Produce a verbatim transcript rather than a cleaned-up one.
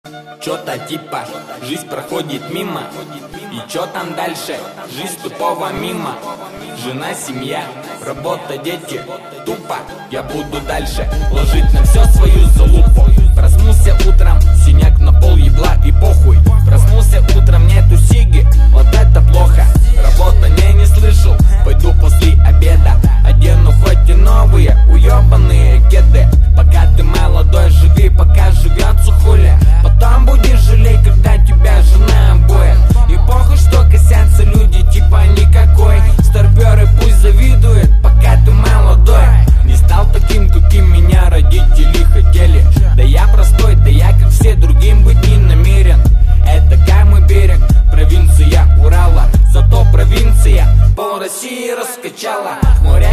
Чё-то типа жизнь проходит мимо, и чё там дальше? Жизнь тупого мимо. Жена, семья, работа, дети. Тупо я буду дальше ложить на все свою залупу. Проснулся утром, синяк на пол, ебла и похуй. Проснулся утром, нету сиги, вот это плохо. Работа не, не слышал, пойду после обеда. Одену хоть и новые, уебанные кеды. Пока ты молодой, живи, пока живется хули. Потом будешь жалеть, когда тебя жена обоет. И похуй, что косятся люди, типа никакой. Старперы пусть завидуют, пока ты молодой. Не стал таким, каким меня родители хотели. Да я простой, да я как все, другим быть не намерен. Это Камый берег, провинция Урала. Зато провинция пол России раскачала. Море